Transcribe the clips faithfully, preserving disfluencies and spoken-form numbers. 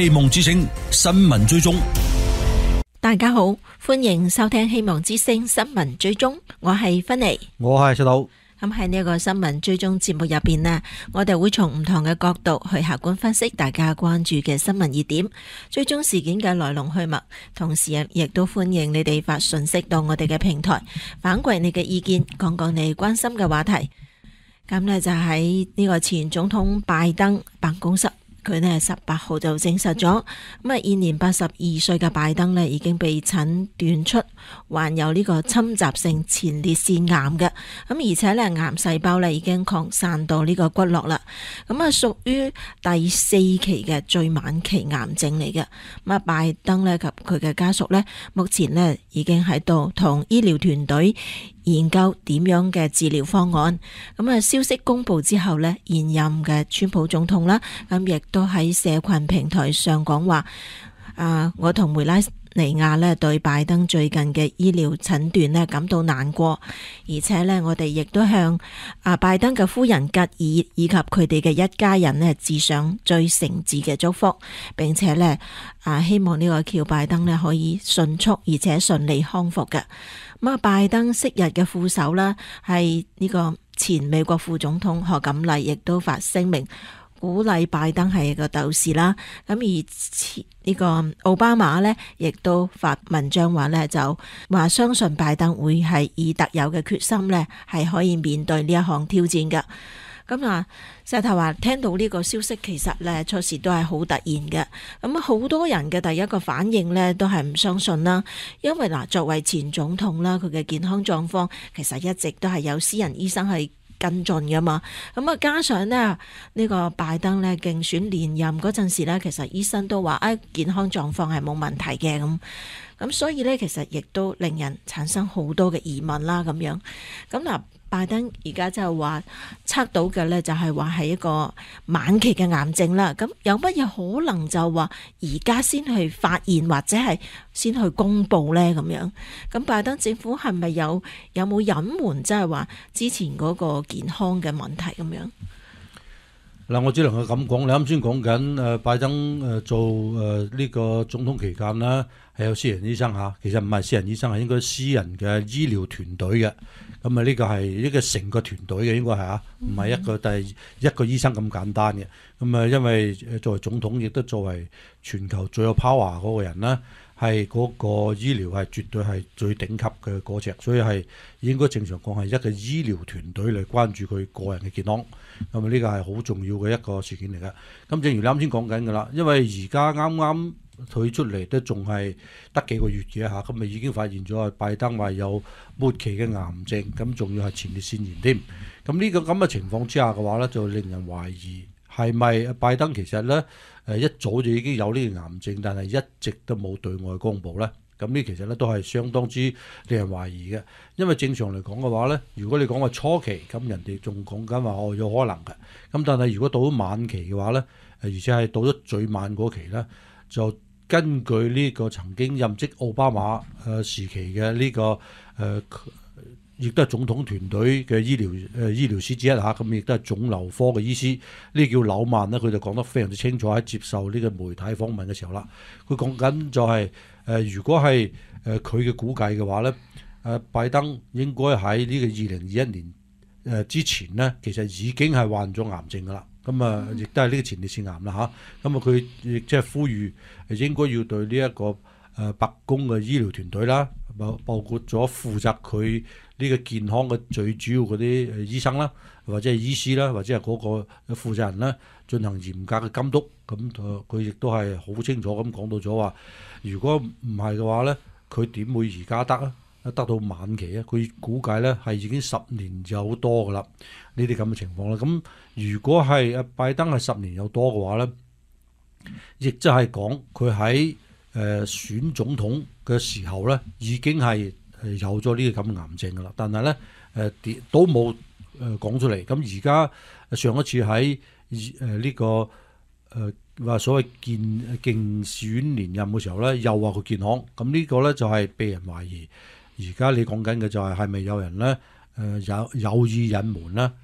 希望之聲新聞追蹤。 大家好，歡迎收聽希望之聲新聞追蹤，我係芬妮， 我係細佬。 咁喺呢一個新聞追蹤節目入邊呢，我哋會從唔同嘅角度去客觀分析大家關注嘅新聞熱點，追蹤事件嘅來龍去脈，同時亦都歡迎你哋發信息到我哋嘅平台，反饋你嘅意見，講講你關心嘅話題。咁呢就喺呢個前總統拜登辦公室，佢呢十八號就證實咗，咁啊現年八十二歲嘅拜登呢已經被診斷出患有呢個侵襲性前列腺癌嘅，咁而且呢癌細胞呢已經擴散到呢個骨骼啦，咁啊屬於第四期嘅最晚期癌症嚟嘅。咁啊拜登呢及佢嘅家屬呢，目前呢已經喺度同醫療團隊研究點樣嘅治療方案。咁啊消息公布之後呢，現任嘅川普總統啦，咁亦都喺社群平台上講話，啊，我同梅拉尼亞呢對拜登最近嘅醫療診斷呢感到難過，而且呢，我哋亦都向啊拜登嘅夫人吉爾以及佢哋嘅一家人呢致上最誠摯嘅祝福，並且呢，啊希望呢個喬拜登呢可以迅速而且順利康復嘅。咁啊，拜登昔日嘅副手啦，係呢個前美國副總統賀錦麗，亦都發聲明鼓勵拜登係一個鬥士啦。咁而呢個奧巴馬呢，亦都發文章話呢，就話相信拜登會係以特有嘅決心呢，係可以面對呢一項挑戰嘅。咁啊，石頭話聽到呢個消息，其實呢初時都係好突然嘅。咁好多人嘅第一個反應呢，都係唔相信啦，因為嗱作為前總統啦，佢嘅健康狀況其實一直都係有私人醫生係跟進噶嘛。咁啊，加上呢，呢個拜登呢競選連任嗰陣時呢，其實醫生都話誒健康狀況係冇問題嘅咁。咁所以呢，其實亦都令人產生好多嘅疑問啦咁樣。咁嗱，拜登而家就話測到嘅呢，就係話係一個晚期嘅癌症啦。咁有乜嘢可能就話而家先去發現或者係先去公布呢？咁樣咁拜登政府係咪有有冇隱瞞，即係話之前嗰個健康嘅問題咁樣？ 嗱，我只能夠咁講。你啱先講緊誒拜登誒做誒呢個總統期間啦，係有私人醫生嚇，其實唔係私人醫生，係應該私人嘅醫療團隊嘅。咁啊，呢個係一個成個團隊嘅，應該係嚇，唔係一個第一個醫生咁簡單嘅。咁啊，因為作為總統，亦都作為全球最有 power 嗰個人啦，係嗰個醫療係絕對係最頂級嘅嗰隻，所以係應該正常講係一個醫療團隊嚟關注佢個人嘅健康。咁啊，呢個係好重要嘅一個事件嚟嘅。咁正如你啱先講緊㗎啦，因為而家啱啱退出嚟都仲係得幾個月嘅嚇，咁咪已經發現咗拜登話有末期嘅癌症，咁仲要係前列腺炎添。咁呢個咁嘅情況之下嘅話咧，就令人懷疑係咪拜登其實咧誒一早就已經有呢個癌症，但係一直都冇對外公佈咧。咁呢其實咧都係相當之令人懷疑嘅，因為正常嚟講嘅話咧，如果你講話初期，咁人哋仲講緊話哦有可能嘅，咁但係如果到咗晚期嘅話咧，而且係到咗最晚嗰期咧，就根據呢個曾經任職奧巴馬誒時期嘅呢、這個誒，亦、呃、都係總統團隊嘅醫療誒、呃、醫療師之一嚇，咁亦都係腫瘤科嘅醫師，呢叫紐曼咧，佢就講得非常之清楚喺接受呢個媒體訪問嘅時候啦。佢講緊就係、是、誒、呃，如果係誒佢嘅估計嘅話咧，誒、呃、拜登應該喺呢個二零二一年誒、呃、之前咧，其實已經係患咗癌症噶啦。咁啊，亦都係呢個前列腺癌啦嚇。咁啊，佢亦即係呼籲應該要對呢一個誒白宮嘅醫療團隊啦，包包括咗負責佢呢個健康嘅最主要嗰啲誒醫生啦，或者係醫師啦，或者係嗰個負責人啦，進行嚴格嘅監督。咁佢亦都係好清楚咁講到咗話，如果唔係嘅話咧，佢點會而家得啊？得到晚期啊，佢估計咧係已經十年有多噶啦，呢啲咁嘅情況啦。咁如果係阿拜登係十年有多嘅話咧，亦即係講佢喺誒選總統嘅時候咧，已經係有咗呢個咁嘅癌症噶啦。但係咧誒都冇誒講出嚟。咁而家上一次喺誒呢個誒話、呃、所謂健競選連任嘅時候咧，又話佢健康。咁呢個咧就係被人懷疑。而家你講緊嘅就係係咪有人咧誒、呃、有有意隱瞞咧？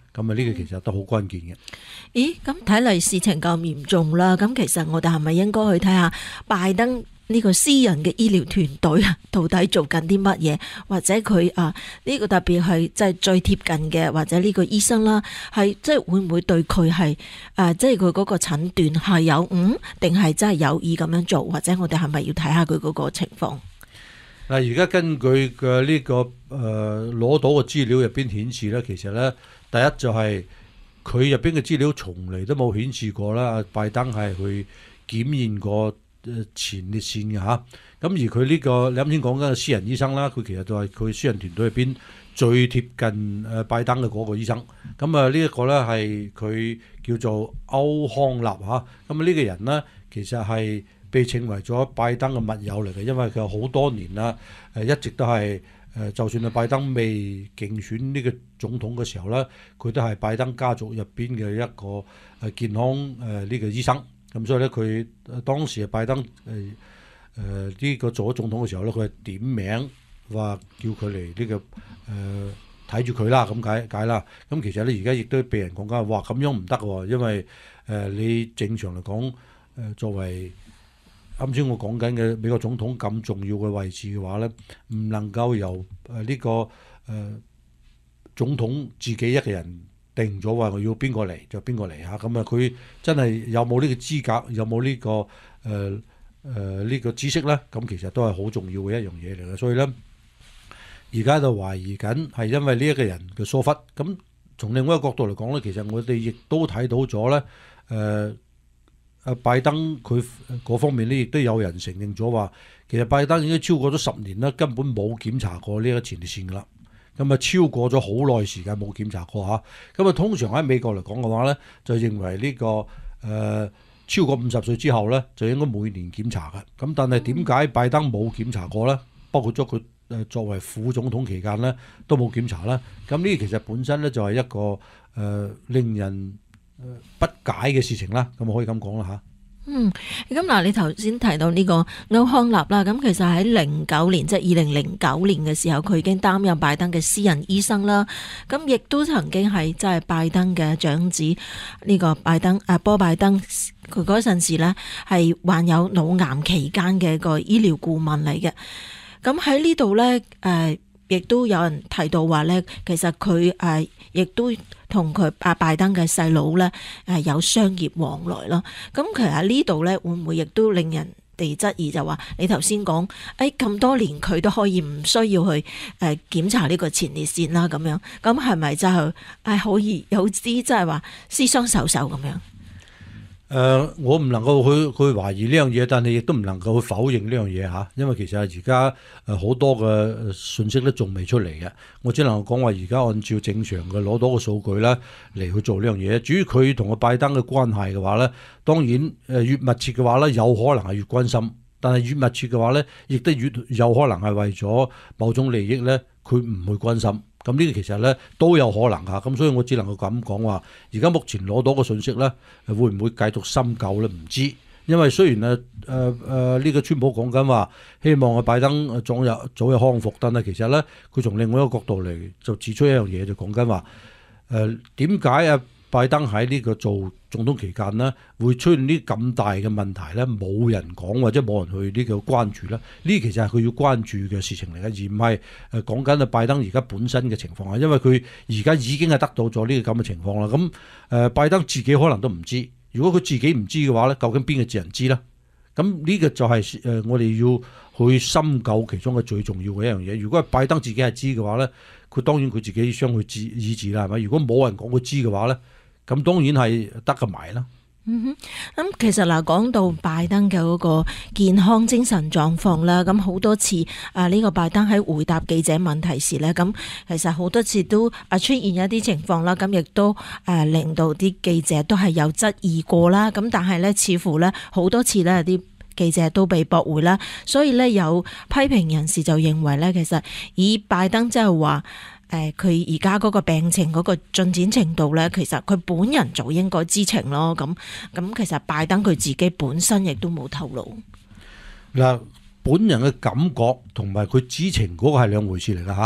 咁啊呢個其實都好關鍵嘅。 咦，咁睇嚟事情咁嚴重啦，咁其實我哋係咪應該去睇下拜登呢個私人嘅醫療團隊啊，到底做緊啲乜嘢？或者佢啊呢個特別係即係最貼近嘅，或者呢個醫生啦，係即係會唔會對佢係誒，即係佢嗰個診斷係有誤，定係真係有意咁樣做？或者我哋係咪要睇下佢嗰個情況？ 嗱，而家根據嘅呢個誒攞到嘅資料入邊顯示咧，其實咧第一就係佢入邊嘅資料從嚟都冇顯示過啦，拜登係去檢驗過誒前列腺嘅嚇。咁而佢呢個你啱先講緊嘅私人醫生啦，佢其實就係佢私人團隊入邊最貼近誒拜登嘅嗰個醫生。咁啊呢一個咧係佢叫做歐康納嚇。咁啊呢個人咧其實係被稱為咗拜登嘅密友嚟嘅，因為佢好多年啦，誒一直都係誒，就算係拜登未競選呢個總統嘅時候咧，佢都係拜登家族入邊嘅一個誒健康誒呢個醫生。咁所以咧，佢當時係拜登誒誒呢個做咗總統嘅時候咧，佢係點名話叫佢嚟呢個誒睇住佢啦，咁解解啦。咁其實咧，而家亦都被人講緊話，咁樣唔得喎，因為誒、呃、你正常嚟講誒作為啱先我講緊嘅美國總統咁重要嘅位置嘅話咧，唔能夠由誒、呃、呢、這個誒、呃、總統自己一個人定咗話我要邊個嚟就邊個嚟嚇。咁啊佢真係有冇呢個資格，有冇呢、這個誒誒呢個知識咧？咁其實都係好重要嘅一樣嘢嚟嘅。所以咧，而家就懷疑緊係因為呢一個人嘅疏忽。咁從另外一個角度嚟講咧，其實我哋亦都睇到咗咧誒。呃啊，拜登佢嗰方面咧，亦都有人承認咗話，其實拜登已經超過咗十年啦，根本冇檢查過呢個前列腺噶啦。咁啊，超過咗好耐時間冇檢查過嚇。咁啊，通常喺美國嚟講嘅話咧，就認為呢、這個誒、呃、超過五十歲之後咧，就應該每年檢查嘅。咁但係點解拜登冇檢查過咧？包括咗佢誒作為副總統期間咧，都冇檢查咧。咁呢其實本身咧就係一個誒、呃、令人不解嘅事情啦，咁可以咁講啦嚇。 嗯，咁嗱，你頭先提到呢個歐康納啦，咁其實喺零九年，即係二零零九年嘅時候，佢已經擔任拜登嘅私人醫生啦。咁亦都曾經係即係拜登嘅長子呢個拜登啊波拜登，佢嗰陣時呢係患有腦癌期間嘅一個醫療顧問嚟嘅。咁喺呢度呢，誒、呃，亦都有人提到話呢，其實佢誒亦都同佢阿拜登嘅細佬咧誒有商業往來咯。咁其實喺呢度咧，會唔會亦都令人哋質疑就話你頭先講誒咁多年佢都可以唔需要去誒檢查呢個前列腺啦咁樣，咁係咪真係誒可以有啲即係話私相授受咁樣？ 誒、呃，我唔能夠去去懷疑呢樣嘢，但係亦都唔能夠去否認呢樣嘢嚇，因為其實而家誒好多嘅信息都仲未出嚟嘅。我只能夠講話而家按照正常嘅攞到個數據咧嚟去做呢樣嘢。至於佢同個拜登嘅關係嘅話咧，當然誒越密切嘅話咧，有可能係越關心；但係越密切嘅話咧，亦都越有可能係為咗某種利益咧，佢唔會關心。咁呢個其實咧都有可能嚇，咁所以我只能夠咁講話。而家目前攞到個信息咧，會唔會繼續深究咧？唔知，因為雖然誒誒誒呢個川普講緊話，希望阿拜登早日早日康復，但係其實咧佢從另外一個角度嚟就指出一樣嘢，就講緊話誒點解啊拜登喺呢個做總統期間呢會出現呢咁大嘅問題咧？冇人講或者冇人去呢個關注咧？呢其實係佢要關注嘅事情嚟嘅，而唔係誒講緊啊拜登而家本身嘅情況啊。因為佢而家已經係得到咗呢個咁嘅情況啦。咁誒、呃、拜登自己可能都唔知，如果佢自己唔知嘅話咧，究竟邊個智人知咧？咁呢個就係、是、誒、呃、我哋要去深究其中嘅最重要嘅一樣嘢。如果係拜登自己係知嘅話咧，佢當然佢自己將佢自意志啦，係咪？如果冇人講佢知嘅話咧，咁當然係得個埋啦。 嗯哼，咁其實嗱，講到拜登嘅嗰個健康精神狀況啦，咁好多次啊呢個拜登喺回答記者問題時咧，咁其實好多次都啊出現一啲情況啦，咁亦都誒令到啲記者都係有質疑過啦，咁但係咧似乎咧好多次咧啲記者都被駁回啦，所以咧有批評人士就認為咧，其實以拜登即係話。誒佢而家嗰個病情嗰個進展程度咧，其實佢本人就應該知情咯。咁咁其實拜登佢自己本身亦都冇透露。嗱， 本人嘅感覺同埋佢知情嗰個係兩回事嚟㗎嚇。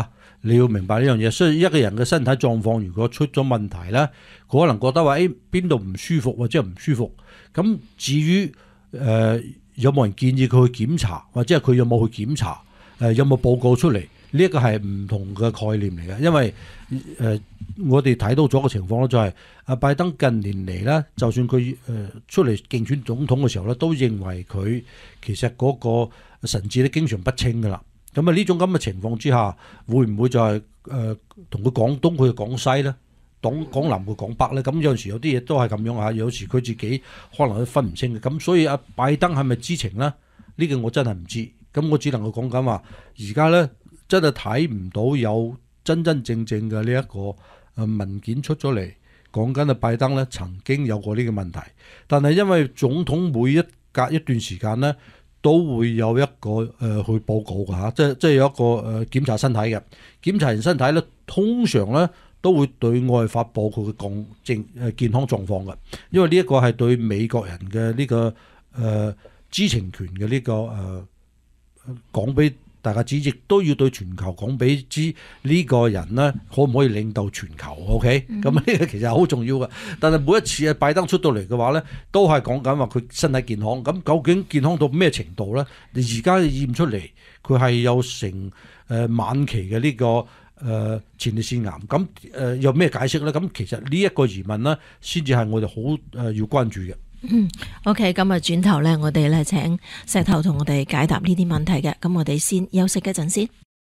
你要明白呢樣嘢。所以一個人嘅身體狀況如果出咗問題咧，佢可能覺得話誒邊度唔舒服或者係唔舒服。咁至於誒、呃、有冇人建議佢去檢查，或者係佢有冇去檢查，誒、呃、有冇報告出嚟？呢、這、一個係唔同嘅概念嚟嘅，因為誒、呃、我哋睇到咗個情況咧，就係阿拜登近年嚟咧，就算佢誒、呃、出嚟競選總統嘅時候咧，都認為佢其實嗰個神志咧經常不清㗎啦。咁啊呢種咁嘅情況之下，會唔會就係誒同佢講東，佢講西咧？講講南佢講北咧？咁有陣時有啲嘢都係咁樣嚇，有時佢自己可能都分唔清嘅。咁所以阿拜登係咪知情咧？呢、這個我真係唔知。咁我只能夠講緊話，而家咧真係睇唔到有真真正正嘅呢一個誒文件出咗嚟，講緊阿拜登咧曾經有過呢個問題。但係因為總統每一隔一段時間咧，都會有一個誒、呃、去報告㗎嚇，即係即係有一個誒、呃、檢查身體嘅，檢查完身體咧，通常咧都會對外發布佢嘅健正誒健康狀況嘅，因為呢一個係對美國人嘅呢、這個誒、呃、知情權嘅呢、這個誒講俾大家知，亦都要對全球講俾知呢個人咧可唔可以領導全球 ？OK，咁呢、嗯、個其實好重要嘅。但係每一次啊拜登出到嚟嘅話咧，都係講緊話佢身體健康。咁究竟健康到咩程度咧？你而家驗出嚟佢係有成誒、呃、晚期嘅呢、這個誒、呃、前列腺癌。咁誒、呃、有咩解釋咧？咁其實呢一個疑問咧，先至係我哋好誒要關注嘅。 嗯，OK，咁啊，轉頭咧，我哋咧請石頭同我哋解答呢啲問題嘅。咁我哋先休息一陣先。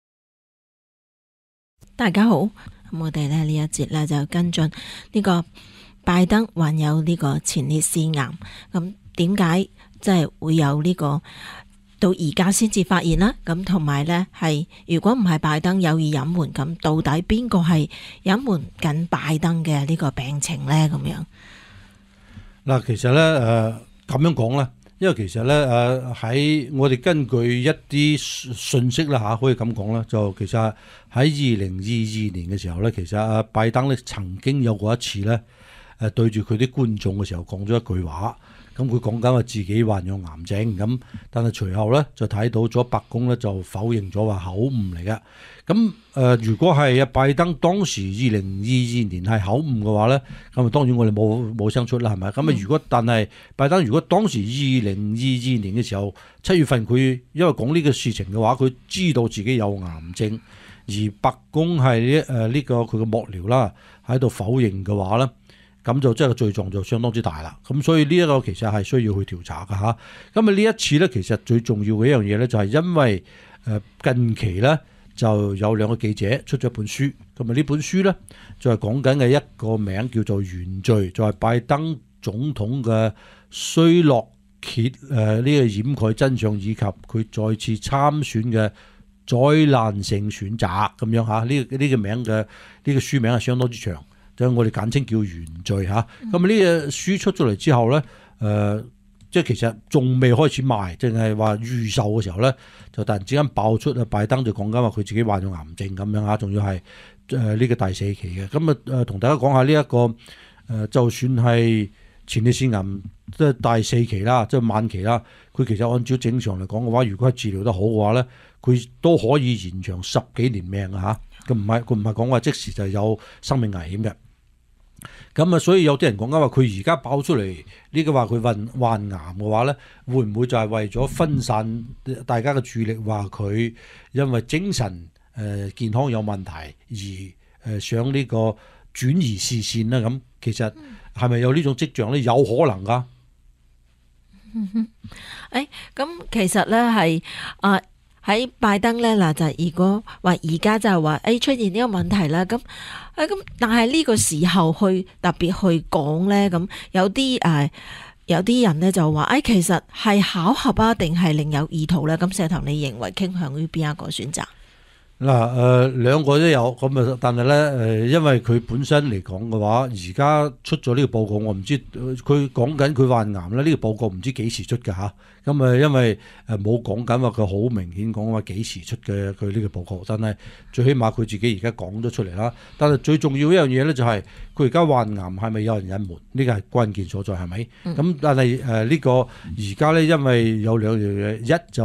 大家好，咁我哋咧呢一節咧就跟進呢個拜登患有呢個前列腺癌。咁點解即係會有呢個到而家先至發現啦？咁同埋咧係如果唔係拜登有意隱瞞，咁到底邊個係隱瞞緊拜登嘅呢個病情咧？咁樣。 嗱，其實咧誒咁樣講咧，因為其實咧誒喺我哋根據一啲信息啦嚇，可以咁講啦，就其實喺二零二二年嘅時候咧，其實阿拜登咧曾經有過一次咧誒對住佢啲觀眾嘅時候講咗一句話。咁佢講緊話自己患有癌症，咁但係隨後咧就睇到咗白宮咧就否認咗話口誤嚟嘅。咁誒、呃，如果係阿拜登當時二零二二年係口誤嘅話咧，咁啊當然我哋冇冇聲出啦，係咪？咁啊如果但係拜登如果當時二零二二年嘅時候七月份佢因為講呢個事情嘅話，佢知道自己有癌症，而白宮係誒呢個佢嘅幕僚啦喺度否認嘅話咧。咁就即係個罪狀就相當之大啦，咁所以呢一個其實係需要去調查㗎吓。咁啊呢一次咧，其實最重要嘅一樣嘢咧，就係因為誒近期咧就有兩個記者出咗本書，咁啊呢本書咧就係講緊嘅一個名叫做《原罪》，就係拜登總統嘅衰落揭誒呢個掩蓋真相以及佢再次參選嘅災難性選擇咁樣吓。呢呢個名嘅呢個書名係相當之長。就我哋簡稱叫原罪嚇，咁啊呢個書出咗嚟之後咧，誒、呃、即係其實仲未開始賣，淨係話預售嘅時候咧，就突然之間爆出啊拜登就講緊話佢自己患咗癌症咁樣嚇，仲要係誒呢個第四期嘅。咁啊誒同大家講下呢、這、一個誒、呃，就算係前列腺癌即係第四期啦，即係晚期啦，佢其實按照正常嚟講嘅話，如果係治療得好嘅話咧，佢都可以延長十幾年命啊嚇。佢唔係佢唔係講話即時就有生命危險嘅。咁啊，所以有啲人講緊話，佢而家爆出嚟呢個話佢患患癌嘅話咧，會唔會就係為咗分散大家嘅注意力，話佢因為精神誒、呃、健康有問題而誒、呃、想呢個轉移視線咧？咁其實係咪有呢種跡象咧？有可能噶。 嗯哼，誒，咁其實咧係啊。喺拜登咧嗱，就如果話而家就係話誒出現呢個問題啦，咁誒咁，但係呢個時候去特別去講咧，咁有啲誒、呃、有啲人咧就話誒、哎、其實係巧合啊，定係另有意圖咧？咁石頭你認為傾向於邊一個選擇？ 嗱誒兩個都有咁啊，但係咧誒，因為佢本身嚟講嘅話，而家出咗呢個報告，我唔知佢講緊佢患癌咧，呢、這個報告唔知幾時出嘅嚇。咁啊，因為誒冇講緊話佢好明顯講話幾時出嘅佢呢個報告，但係最起碼佢自己而家講咗出嚟啦。但係最重要一樣嘢咧，就係佢而家患癌係咪有人隱瞞？呢個係關鍵所在係咪？咁、嗯、但係誒呢個而家咧，因為有兩樣嘢，一就係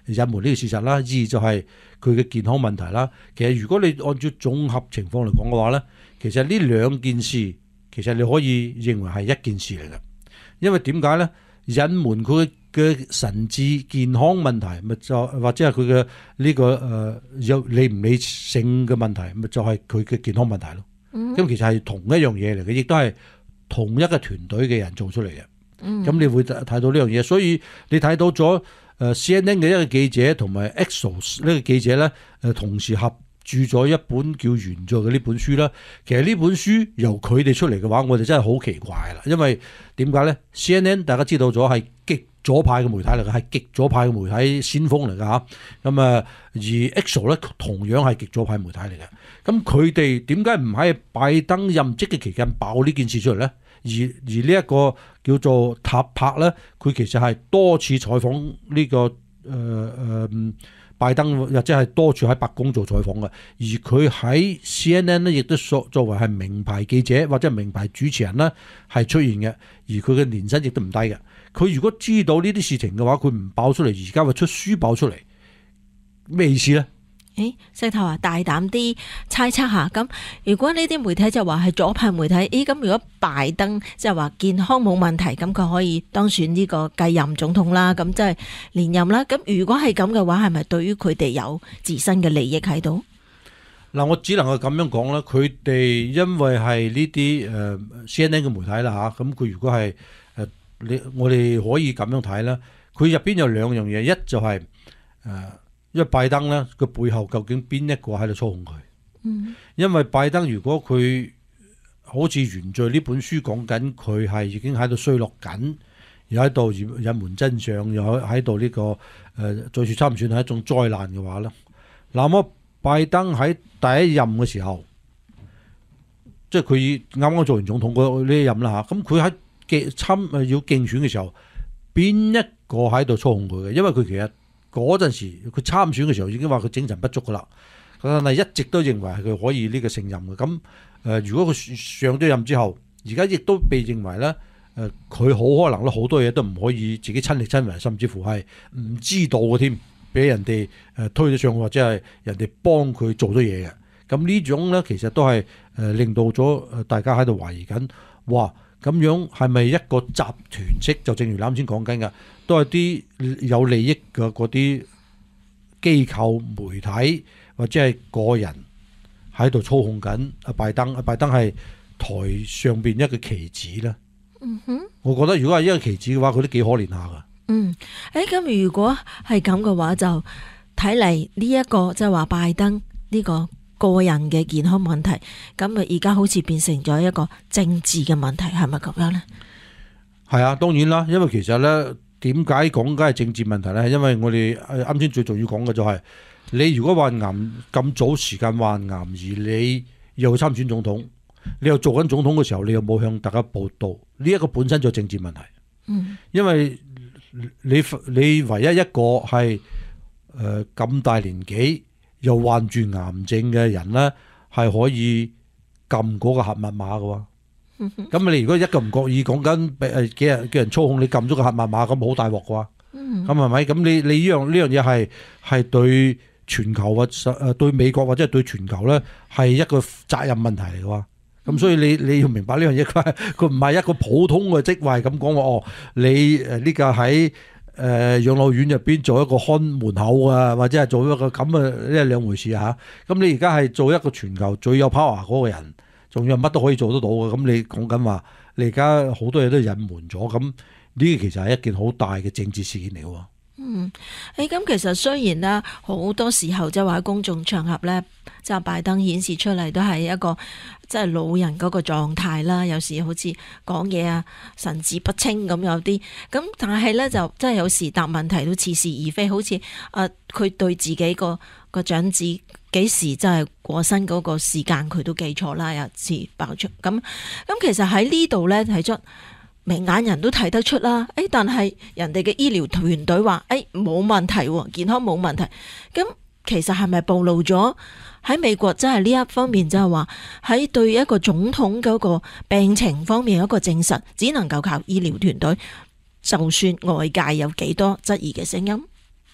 隱瞞呢個事實啦，二就係佢嘅健康問題啦。其實如果你按照綜合情況嚟講嘅話咧，其實呢兩件事其實你可以認為係一件事嚟嘅，因為點解咧？隱瞞佢嘅神志健康問題，咪就或者係佢嘅呢個誒有理唔理性嘅問題，咪就係佢嘅健康問題咯。咁、嗯、其實係同一樣嘢嚟嘅，亦都係同一個團隊嘅人做出嚟嘅。咁、嗯、你會睇到呢樣嘢，所以你睇到咗誒 C N N 嘅一個記者同埋 Axios 呢個記者咧，誒同時合著咗一本叫《原罪》嘅呢本書啦。其實呢本書由佢哋出嚟嘅話，我哋真係好奇怪啦。因為點解咧 ？C N N 大家知道咗係極左派嘅媒體嚟嘅，係極左派嘅媒體先鋒嚟㗎嚇。咁啊，而 Axios 咧同樣係極左派媒體嚟嘅。咁佢哋點解唔喺拜登任職嘅期間爆呢件事出嚟咧？而而呢一個叫做塔柏咧，佢其實係多次採訪呢、這個誒誒、呃、拜登，或者係多處喺白宮做採訪嘅。而佢喺 C N N 咧，亦都作作為係名牌記者或者係名牌主持人咧，係出現嘅。而佢嘅年薪亦都唔低嘅。佢如果知道呢啲事情嘅話，佢唔爆出嚟，而家會出書爆出嚟，咩意思咧？ 誒，石頭啊，大膽啲猜測下。咁如果呢啲媒體就話係左派媒體，誒，咁如果拜登即係話健康冇問題，咁佢可以當選呢個繼任總統啦，咁即係連任啦。咁如果係咁嘅話，係咪對於佢哋有自身嘅利益喺度？ 嗱，我只能夠咁樣講啦。佢哋因為係呢啲誒 C N N 嘅媒體啦嚇，咁佢如果係誒你我哋可以咁樣睇啦。佢入邊有兩樣嘢，一就係、是、誒。呃因為拜登咧，佢背後究竟邊一個喺度操控佢？嗯，因為拜登如果佢好似《原罪》呢本書講緊，佢係已經喺度衰落緊，又喺度隱瞞真相，又喺度呢個誒、呃、再次參選係一種災難嘅話咧，那麼拜登喺第一任嘅時候，即係佢啱啱做完總統嗰呢一任啦嚇，咁佢喺競參誒要競選嘅時候，邊一個喺度操控佢嘅？因為佢其實嗰陣時佢參選嘅時候已經話佢精神不足噶啦，但係一直都認為係佢可以呢個勝任嘅。咁誒、呃，如果佢上咗任之後，而家亦都被認為咧誒，佢、呃、好可能咧好多嘢都唔可以自己親力親為，甚至乎係唔知道嘅添，俾人哋誒推咗上去，或者係人哋幫佢做咗嘢嘅。咁呢種咧其實都係誒、呃、令到咗誒大家喺度懷疑緊，哇！咁樣係咪一個集團式？就正如啱先講緊嘅，都係啲有利益嘅嗰啲機構、媒體或者係個人喺度操控緊阿拜登。阿拜登係台上邊一個棋子啦。嗯哼，我覺得如果係一個棋子嘅話，佢都幾可憐下噶。嗯， 誒，咁如果係咁嘅話，就睇嚟呢一個即係話拜登呢個個人嘅健康問題，咁啊而家好似變成咗一個政治嘅問題，係咪咁樣呢？ 係啊，當然啦，因為其實咧，點解講緊係政治問題咧？因為我哋啱先最重要講嘅就係、是，你如果患癌咁早時間患癌，而你又參選總統，你又做緊總統嘅時候，你又冇向大家報道，呢、這、一個本身就係政治問題。嗯，因為你你唯一一個係誒咁大年紀，又患住癌症嘅人咧，係可以撳嗰個核密碼嘅喎。咁、嗯、你如果一個唔覺意講緊誒幾人叫人操控你撳咗個核密碼，咁好大鑊嘅喎。咁係咪？咁你你呢樣呢樣嘢係係對全球或誒對美國或者係對全球咧係一個責任問題嚟嘅喎。咁、嗯、所以你你要明白呢樣嘢，佢佢唔係一個普通嘅職位咁講話哦。你誒呢個喺誒、呃、養老院入邊做一個看門口啊，或者係做一個咁嘅呢係兩回事嚇。咁、啊、你而家係做一個全球最有 power 嗰個人，仲有乜都可以做得到嘅。咁你講緊話，你而家好多嘢都隱瞞咗，咁呢個其實係一件好大嘅政治事件嚟喎。嗯， 誒咁其實雖然啦，好多時候即係話喺公眾場合咧，即係拜登顯示出嚟都係一個即係老人嗰個狀態啦。有時好似講嘢啊神志不清咁有啲，咁但係咧就真係有時答問題都似是而非，好似啊佢對自己個個長子幾時真係過身嗰個時間佢都記錯啦，有次爆出咁咁，其實喺呢度咧睇出。明眼人都睇得出啦，誒，但係人哋嘅醫療團隊話，誒，冇問題，健康冇問題。咁其實係咪暴露咗喺美國真係呢一方面，即係話喺對一個總統嗰個病情方面有一個證實，只能夠靠醫療團隊，就算外界有幾多質疑嘅聲音。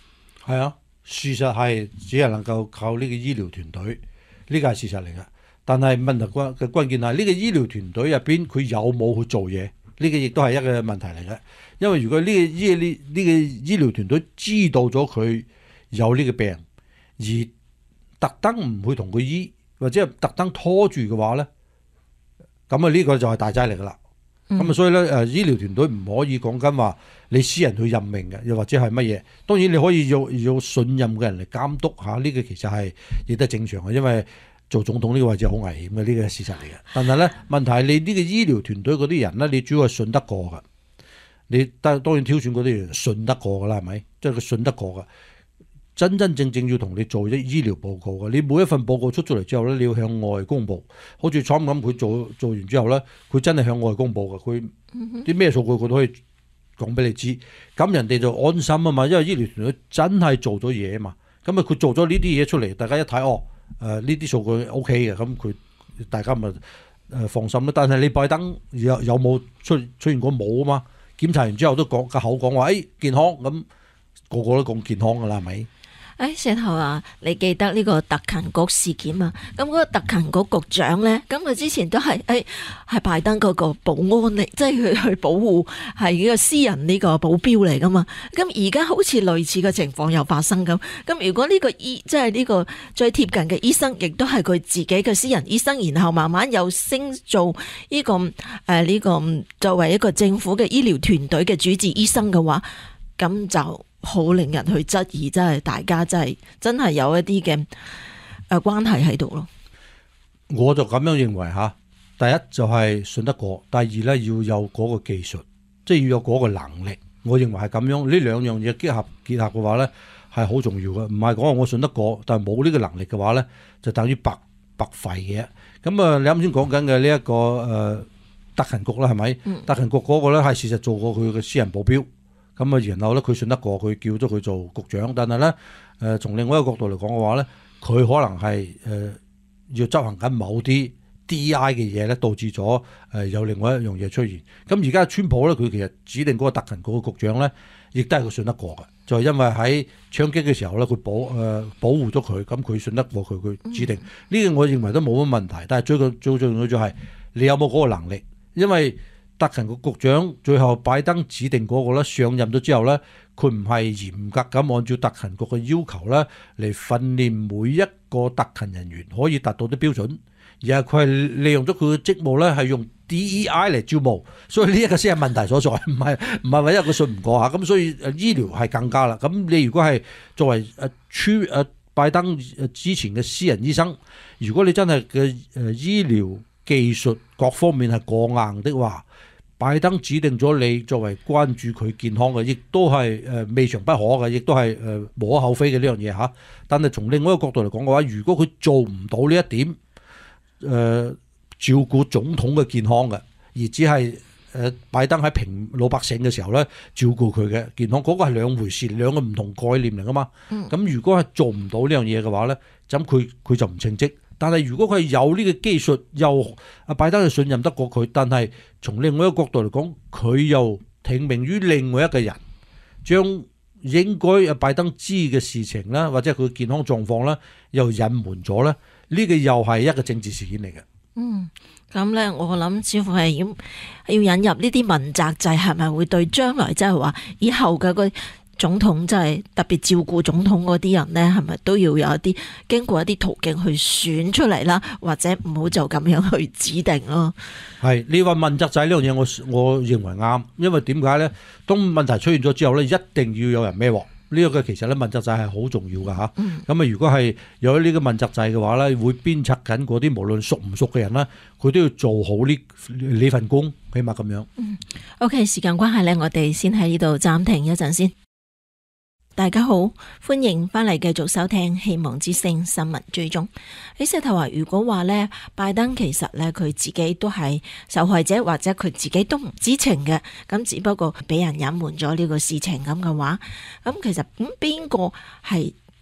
係啊，事實係只係能夠靠呢個醫療團隊，呢個係事實嚟嘅。但係問題關嘅關鍵係呢個醫療團隊入邊佢有冇去做嘢？呢個亦都係一個問題嚟嘅。因為如果呢個醫呢呢個醫療團隊知道咗佢有呢個病，而特登唔去同佢醫，或者係特登拖住嘅話咧，咁啊呢個就係大劑嚟噶啦。咁啊、嗯，所以咧誒，醫療團隊唔可以講緊話你私人去任命嘅，又或者係乜嘢？當然你可以要要信任嘅人嚟監督下，呢、這個其實係亦都正常嘅，因為做總統呢個位置好危險嘅，呢、這個係事實嚟嘅。但係咧問題係你呢個醫療團隊嗰啲人咧，你主要係信得過㗎。你當當然挑選嗰啲人信得過㗎啦，係咪？即係佢信得過㗎。真真正正要同你做一醫療報告嘅，你每一份報告出咗嚟之後咧，你要向外公佈。好似Trump咁，佢做做完之後咧，佢真係向外公佈嘅，佢啲咩數據佢都可以講俾你知。咁人哋就安心啊嘛，因為醫療團隊真係做咗嘢啊嘛。咁啊，佢做咗呢啲嘢出嚟，大家一睇哦，誒呢啲數據 O K 嘅，咁佢大家咪誒放心啦。但係你拜登有有冇出出現過冇啊嘛？檢查完之後都講個口講話，誒、哎、健康咁，個個都講健康㗎啦，係咪？ 誒，石頭啊，你記得呢個特勤局事件嘛？咁嗰個特勤局局長咧，咁佢之前都係誒係拜登嗰個保安嚟，即係佢去保護係呢個私人呢個保鏢嚟噶嘛。咁而家好似類似嘅情況又發生咁。咁如果呢個醫即係呢個最貼近嘅醫生，亦都係佢自己嘅私人醫生，然後慢慢又升做呢、這個誒呢、呃這個作為一個政府嘅醫療團隊嘅主治醫生嘅話，咁就好令人去質疑，真係大家真係真係有一啲嘅誒關係喺度咯。 我就咁樣認為嚇，第一就係信得過，第二咧要有嗰個技術，即係要有嗰個能力。我認為係咁樣，呢兩樣嘢結合結合嘅話咧係好重要嘅。唔係講話我信得過，但係冇呢個能力嘅話咧，就等於白白費嘅。咁啊，你啱先講緊嘅呢一個誒、呃、特勤局啦，係咪？嗯、特勤局嗰個咧係事實做過佢嘅私人保鏢。咁啊，然後咧佢信得過，佢叫咗佢做局長。但係咧，誒、呃、從另外一個角度嚟講嘅話咧，佢可能係誒、呃、要執行緊某啲 D I 嘅嘢咧，導致咗誒、呃、有另外一樣嘢出現。咁而家川普咧，佢其實指定嗰個特勤局嘅局長咧，亦都係佢信得過嘅，就係、是、因為喺槍擊嘅時候咧，佢保誒、呃、保護咗佢，咁佢信得過佢，佢指定呢、嗯、個我認為都冇乜問題。但係最最最重要就係你有冇嗰個能力，因為特勤局局長最後拜登指定嗰個咧上任咗之後咧，佢唔係嚴格咁按照特勤局嘅要求咧嚟訓練每一個特勤人員可以達到啲標準，而係佢係利用咗佢嘅職務咧係用 D E I 嚟招募，所以呢一個先係問題所在，唔係唔係話因為佢信唔過嚇，咁所以誒醫療係更加啦。咁你如果係作為誒川誒拜登之前嘅私人醫生，如果你真係嘅誒醫療技術各方面係過硬的話，拜登指定咗你作為關注佢健康嘅，亦都係誒未嘗不可嘅，亦都係誒無可厚非嘅呢樣嘢嚇。但係從另外一個角度嚟講嘅話，如果佢做唔到呢一點，誒、呃、照顧總統嘅健康嘅，而只係誒、呃、拜登喺平老百姓嘅時候咧照顧佢嘅健康，嗰、那個係兩回事，兩個唔同概念嚟噶嘛。咁、嗯、如果係做唔到呢樣嘢嘅話咧，咁佢佢就唔稱職。但係如果佢係有呢個技術，又阿拜登係信任得過佢，但係從另外一個角度嚟講，佢又聽命於另外一個人，將應該阿拜登知嘅事情啦，或者佢嘅健康狀況啦，又隱瞞咗咧，呢個又係一個政治事件嚟嘅。 嗯，咁咧，我諗似乎係要要引入呢啲問責制，係咪會對將來即係話以後嘅個總統即係特別照顧總統嗰啲人呢，係咪都要有一啲經過一啲途徑去選出嚟啦？或者唔好就咁樣去指定咯？係你話問責制呢樣嘢，我我認為啱，因為點解呢？當問題出現咗之後呢，一定要有人孭鑊。呢一個其實咧問責制係好重要㗎嚇。咁啊、嗯，如果係有呢個問責制嘅話呢，會鞭策緊嗰啲無論熟唔熟嘅人啦，佢都要做好呢呢份工，起碼咁樣。嗯 ，OK，時間關係呢，我哋先喺呢度暫停一陣先。大家好，歡迎翻嚟繼續收聽希望之聲新聞追蹤。喺石頭話，如果話呢，拜登其實呢，佢自己都係受害者，或者佢自己都唔知情嘅，咁只不過俾人隱瞞咗呢個事情咁嘅話，咁其實咁邊個係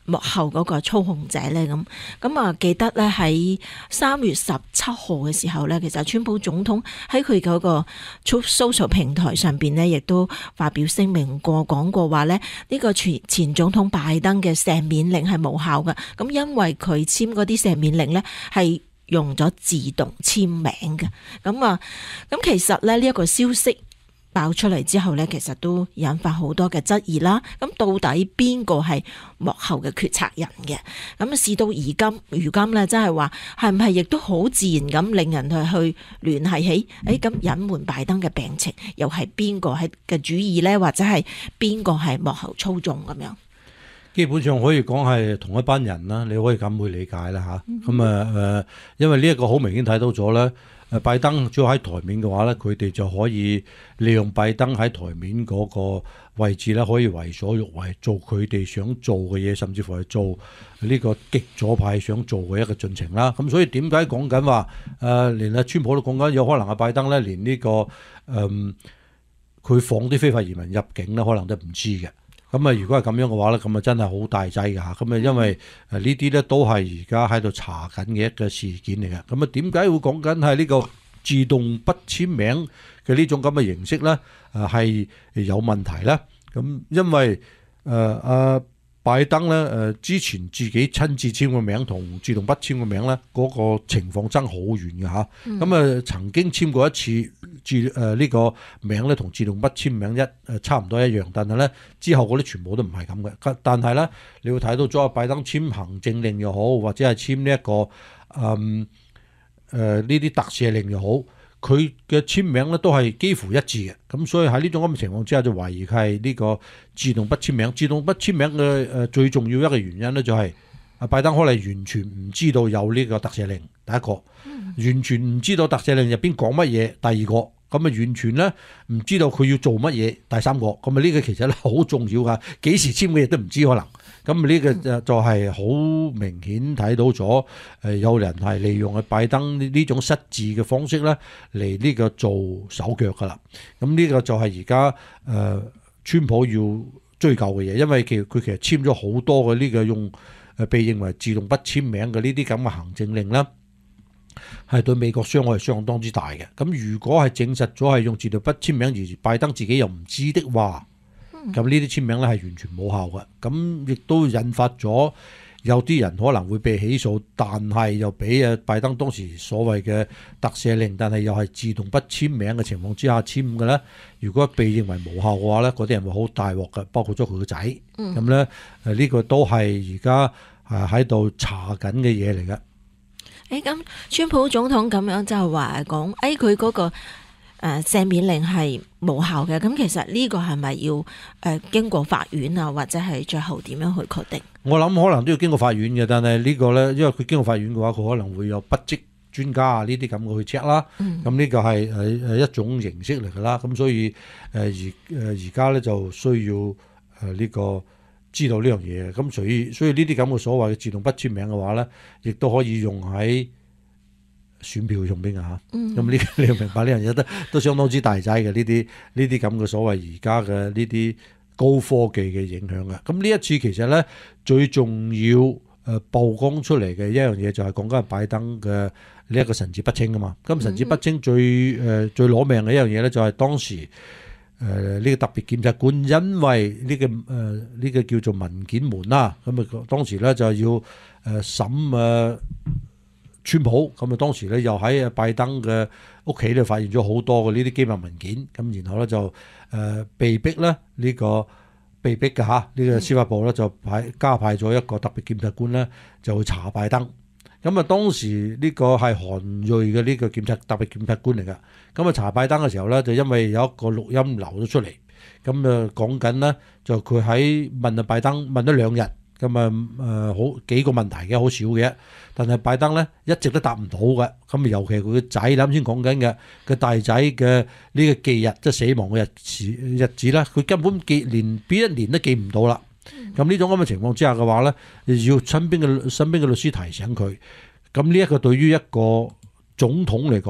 幕後嗰個操控者呢？咁咁啊，記得呢喺三月十七號嘅時候呢，其實川普總統喺佢嗰個 social 平台上邊呢，亦都發表聲明過，講過話呢，呢個前前總統拜登嘅赦免令係無效嘅。咁因為佢簽嗰啲赦免令呢，係用咗自動簽名嘅。咁啊，咁其實咧呢一個消息爆出嚟之後呢，其實都引發好多嘅質疑啦。咁到底邊個係幕後嘅決策人嘅？咁事到而今，如今呢，真係話係唔係亦都好自然咁令人去去聯繫起？誒咁隱瞞拜登嘅病情，又係邊個係嘅主意呢？或者係邊個係幕後操縱咁樣？ 基本上可以講係同一班人啦，你可以咁去理解啦嚇。咁啊誒，因為呢一個好明顯睇到咗咧。誒拜登主要喺台面嘅話咧，佢哋就可以利用拜登喺台面嗰個位置咧，可以為所欲為，做佢哋想做嘅嘢，甚至乎係做呢個極左派想做嘅一個進程啦。咁所以點解講緊話誒，連阿川普都講緊有可能阿拜登咧，連呢、這個誒佢、呃、放啲非法移民入境咧，可能都唔知嘅。咁啊，如果係咁樣嘅話咧，咁啊真係好大劑㗎嚇。咁啊，因為誒呢啲咧都係而家喺度查緊嘅一個事件嚟嘅。咁啊，點解會講緊係呢個自動不簽名嘅呢種咁嘅形式咧？誒係有問題咧。咁因為誒阿、呃、拜登咧誒之前自己親自簽個名同自動不簽個名咧，嗰、那個情況爭好遠嘅嚇。咁啊、嗯、曾經簽過一次。自誒呢個名咧同自動不簽名一誒差唔多一樣，但係咧之後嗰啲全部都唔係咁嘅。但係咧，你會睇到咗拜登簽行政令又好，或者係簽呢一個誒誒呢啲特赦令又好，佢嘅簽名咧都係幾乎一致嘅。咁所以喺呢種咁嘅情況之下，就懷疑佢係呢個自動不簽名。自動不簽名嘅誒最重要一個原因咧，就係阿拜登可能完全唔知道有呢個特赦令，第一個。完全唔知道特赦令入邊講乜嘢，第二個咁啊完全咧唔知道佢要做乜嘢，第三個咁啊呢個其實咧好重要噶，幾時簽嘅嘢都唔知可能，咁呢個就就係好明顯睇到咗誒有人係利用阿拜登呢種失智嘅方式咧嚟呢個做手腳噶啦，咁呢個就係而家誒川普要追究嘅嘢，因為其實佢其實簽咗好多嘅呢個用誒被認為自動不簽名嘅呢啲咁嘅行政令啦。係對美國傷害係相當之大嘅。咁如果係證實咗係用自動不簽名而拜登自己又唔知的話，咁呢啲簽名咧係完全冇效嘅。咁亦都引發咗有啲人可能會被起訴，但係又俾啊拜登當時所謂嘅特赦令，但係又係自動不簽名嘅情況之下簽嘅咧。如果被認為無效嘅話咧，嗰啲人會好大鑊嘅，包括咗佢個仔。咁咧誒呢個都係而家誒喺度查緊嘅嘢嚟嘅。 誒咁，川普總統咁樣就係話講，誒佢嗰個誒赦免令係無效嘅。咁其實呢個係咪要誒經過法院啊，或者係最後點樣去確定？ 我諗可能都要經過法院嘅，但係呢個咧，因為佢經過法院嘅話，佢可能會有筆跡專家啊呢啲咁嘅去 check 啦。咁呢、嗯、個係誒誒一種形式嚟㗎啦。咁所以誒而誒而家咧就需要誒呢個知道呢樣嘢。咁所以所以呢啲咁嘅所謂嘅自動不簽名嘅話咧，亦都可以用喺選票上邊嘅嚇。咁呢、嗯、你要明白呢樣嘢都都相當之大劑嘅，呢啲呢啲咁嘅所謂而家嘅呢啲高科技嘅影響嘅。咁呢一次其實咧最重要誒曝光出嚟嘅一樣嘢就係講緊拜登嘅呢一個神志不清啊嘛。咁神志不清最誒、呃、最攞命嘅一樣嘢咧就係當時誒呢、呃這個特別檢察官因為呢、這個誒呢、呃這個叫做文件門啦，咁啊當時咧就要誒審誒川普，咁啊當時咧又喺拜登嘅屋企咧發現咗好多嘅呢啲機密文件，咁然後咧就誒、呃、被逼咧呢、這個被逼嘅嚇呢個司法部咧就派加派咗一個特別檢察官咧就去查拜登。咁啊當時呢個係韓裔嘅呢個檢察特別檢察官嚟㗎，咁啊查拜登嘅時候咧就因為有一個錄音流咗出嚟，咁啊講緊咧就佢喺問啊拜登問咗兩日。咁啊誒好幾個問題嘅，好少嘅，但係拜登咧一直都答唔到嘅。咁尤其佢個仔啱先講緊嘅個大仔嘅呢個忌日，即係死亡嘅日子日子咧，佢根本記連邊一年都記唔到啦。咁呢種咁嘅情況之下嘅話咧，要身邊嘅身邊嘅律師提醒佢。咁呢一個對於一個總統嚟講，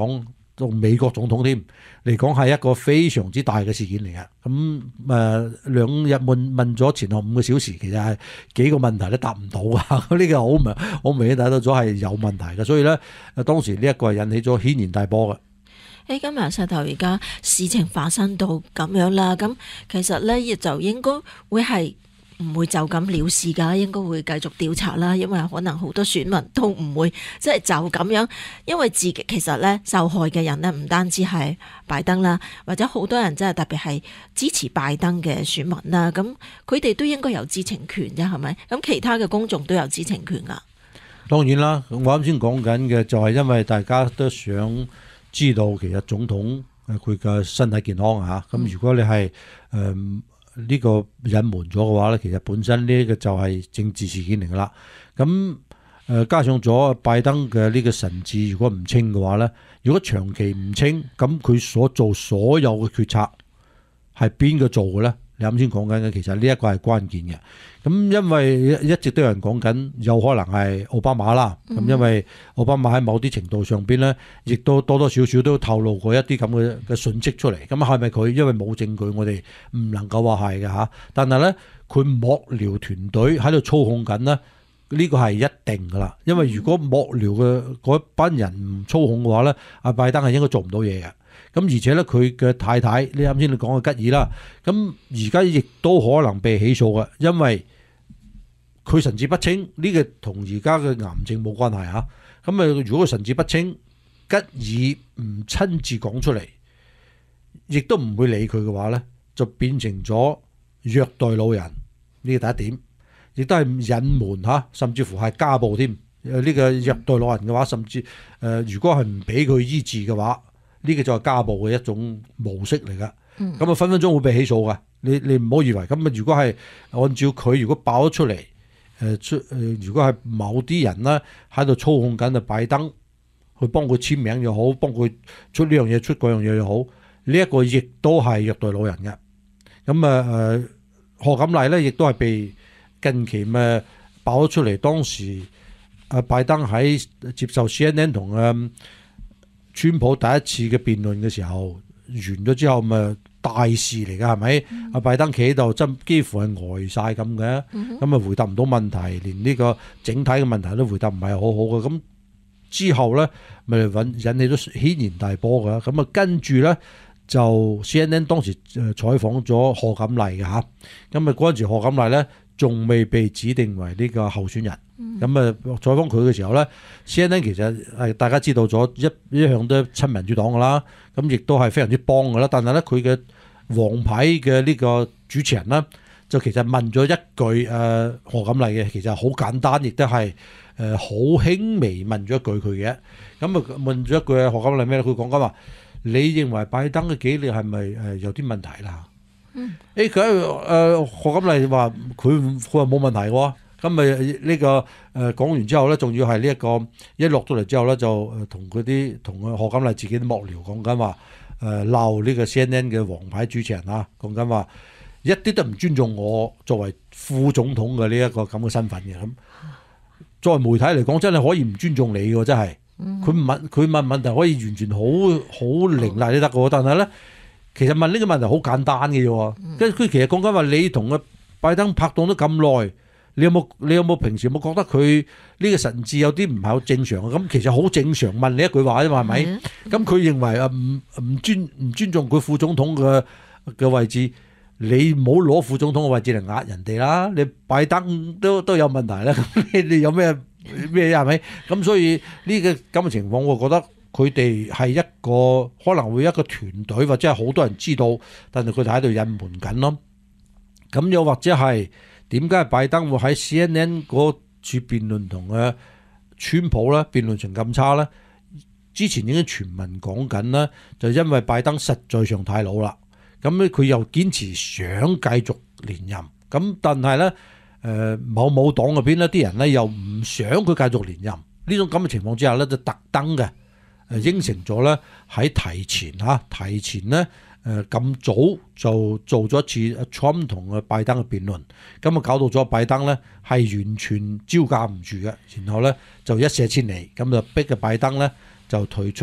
到美國總統添嚟講係一個非常之大嘅事件嚟嘅。咁誒兩日問問咗前後五個小時，其實係幾個問題都答唔到啊！呢個好明好明顯睇到咗係有問題嘅，所以咧當時呢一個係引起咗軒然大波嘅。 誒，今日石頭而家事情發生到咁樣啦，咁其實咧亦就應該會係唔會就咁了事㗎，應該會繼續調查啦，因為可能好多選民都唔會即係就咁樣，因為自己其實咧受害嘅人呢，唔單止係拜登啦，或者好多人真係特別係支持拜登嘅選民啦，咁佢哋都應該有知情權啫，係咪？咁其他嘅公眾都有知情權㗎。當然啦， 我啱先講緊嘅就係因為大家都想知道其實總統佢嘅身體健康啊，咁如果你係誒。呃呢個隱瞞咗嘅話咧，其實本身呢個就係政治事件嚟噶啦。咁誒加上咗拜登嘅呢個神志如果唔清嘅話咧，如果長期唔清，咁佢所做所有嘅決策係邊個做嘅咧？你啱先講緊嘅，其實呢一個係關鍵嘅。咁因為一直都有人講緊，有可能係奧巴馬啦。咁因為奧巴馬喺某啲程度上邊咧，亦都多多少少都透露過一啲咁嘅嘅訊息出嚟。咁係咪佢？因為冇證據，我哋唔能夠話係嘅嚇。但係咧，佢幕僚團隊喺度操控緊咧，呢個係一定噶啦。因為如果幕僚嘅嗰班人唔操控嘅話咧，阿拜登係應該做唔到嘢嘅。咁而且咧，佢嘅太太，你啱先你講嘅吉爾啦，咁而家亦都可能被起訴嘅，因為佢神志不清，呢、這個同而家嘅癌症冇關係嚇。咁啊，如果佢神志不清，吉爾唔親自講出嚟，亦都唔會理佢嘅話咧，就變成咗虐待老人，呢個第一點，亦都係隱瞞嚇，甚至乎係家暴添。呢、這個虐待老人嘅話，甚至誒、呃，如果係唔俾佢醫治嘅話，呢個就係家暴嘅一種模式嚟噶，咁啊分分鐘會被起訴噶。你你唔好以為咁啊。如果係按照佢如果爆咗出嚟，誒出誒，如果係某啲人咧喺度操控緊啊拜登，去幫佢簽名又好，幫佢出呢樣嘢出嗰樣嘢又好，呢、這、一個亦都係虐待老人嘅。咁啊誒，賀錦麗咧亦都係被近期咪爆咗出嚟，當時啊拜登喺接受 C N N 同啊川普第一次嘅辯論嘅時候完咗之後，咪大事嚟噶，係咪？阿、嗯、拜登企喺度，真幾乎係呆晒咁嘅，咁啊、嗯、回答唔到問題，連呢個整體嘅問題都回答唔係好好嘅。咁之後咧，咪引引起咗軒然大波嘅。咁啊，跟住咧就 C N N 當時誒採訪咗賀錦麗嘅嚇，咁啊嗰陣時賀錦麗咧仲未被指定為呢個候選人。咁啊，採訪佢嘅時候咧 ，C N N 其實係大家知道咗一一向都親民主黨噶啦，咁亦都係非常之幫噶啦。但係咧，佢嘅王牌嘅呢個主持人咧，就其實問咗一句誒賀錦麗嘅，其實好簡單，亦都係誒好輕微問咗一句佢嘅。咁啊問咗一句賀錦麗咩？佢講緊話：你認為拜登嘅紀律係咪誒有啲問題啦？嗯，誒佢誒賀錦麗話佢佢話冇問題喎。咁咪呢個誒、呃、講完之後咧，仲要係呢一個一落到嚟之後咧，就誒同嗰啲同賀錦麗自己啲幕僚講緊話誒鬧呢個 C N N 嘅王牌主持人啊，講緊話一啲都唔尊重我作為副總統嘅呢一個咁嘅身份嘅。咁作為媒體嚟講，真係可以唔尊重你嘅，真係佢問佢問問題可以完全好好凌厲都得嘅，但係咧其實問呢個問題好簡單嘅啫。跟住佢其實講緊話你同個拜登拍檔都咁耐。你有冇你有冇平時有冇覺得佢呢個神志有啲唔係好正常啊？咁其實好正常，問你一句話啫嘛，係咪？咁佢認為啊唔唔尊唔尊重佢副總統嘅嘅位置，你唔好攞副總統嘅位置嚟壓人哋啦。你拜登都都有問題啦，咁你你有咩咩係咪？咁所以呢個咁嘅情況，我覺得佢哋係一個可能會一個團隊，或者係好多人知道，但係佢哋喺度隱瞞緊咯。咁又或者係。點解拜登會喺 C N N 嗰處辯論同嘅川普咧辯論成咁差咧？之前已經傳聞講緊啦，就因為拜登實在上太老啦，咁咧佢又堅持想繼續連任，咁但係咧誒某某黨嗰邊咧啲人咧又唔想佢繼續連任，呢種咁嘅情況之下咧就特登嘅誒應承咗咧喺提前嚇提前咧。誒咁早就做咗一次 Trump 同阿拜登嘅辯論，咁啊搞到咗拜登咧係完全招架唔住嘅，然後咧就一瀉千里，咁就逼嘅拜登咧就退出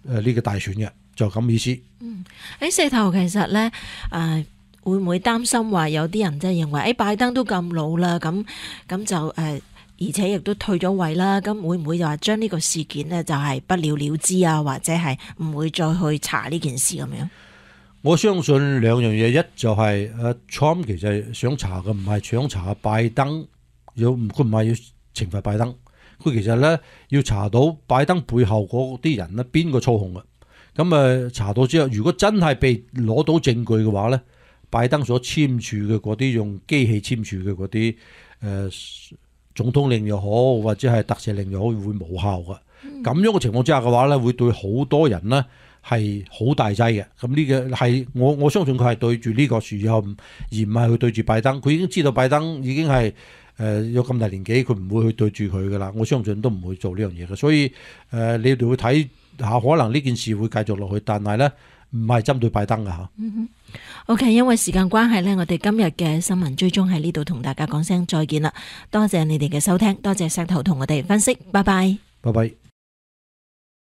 誒呢個大選嘅，就咁意思。 嗯，喺四頭其實咧誒、呃、會唔會擔心話有啲人即係認為誒、哎、拜登都咁老啦，咁咁就誒、呃、而且亦都退咗位啦，咁會唔會就話將呢個事件呢就係不了了之啊，或者係唔會再去查呢件事咁樣？ 我相信兩樣嘢，一就係誒 Trump 其實想查嘅唔係想查拜登，要佢唔係要懲罰拜登，佢其實咧要查到拜登背後嗰啲人咧邊個操控嘅。咁誒查到之後，如果真係被攞到證據嘅話咧，拜登所簽署嘅嗰啲用機器簽署嘅嗰啲誒總統令又好，或者係特赦令又好，會無效嘅。咁、嗯、樣嘅情況之下嘅話咧，會對好多人咧係好大劑嘅。咁呢個係我我相信佢係對住呢個時候，而唔係去對住拜登。佢已經知道拜登已經係誒、呃、有咁大年紀，佢唔會去對住佢噶啦。我相信都唔會做呢樣嘢嘅。所以誒、呃，你哋會睇下，可能呢件事會繼續落去，但係咧唔係針對拜登嘅嚇。 嗯哼，OK， 因為時間關係呢，我哋今日嘅新聞追蹤喺呢度同大家講聲再見啦。多謝你哋嘅收聽，多謝石頭同我哋分析，拜拜。 拜拜。